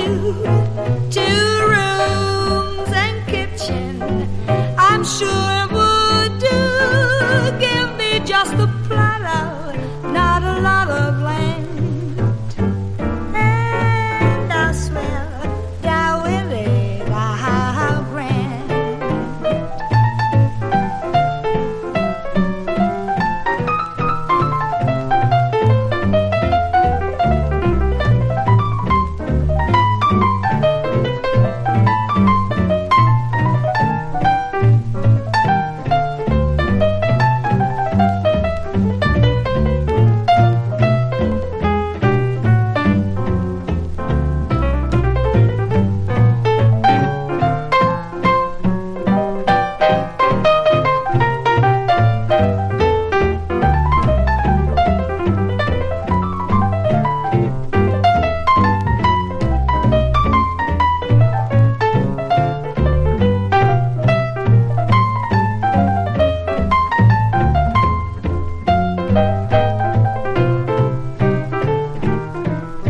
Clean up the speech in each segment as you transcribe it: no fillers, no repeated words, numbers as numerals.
you. 2 rooms and kitchen, I'm sure would do. Give me just a plot of, not a lot of land. And I swear, thou Willie, thou grand.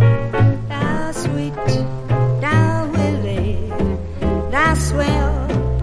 Thou sweet, thou Willie, thou swell,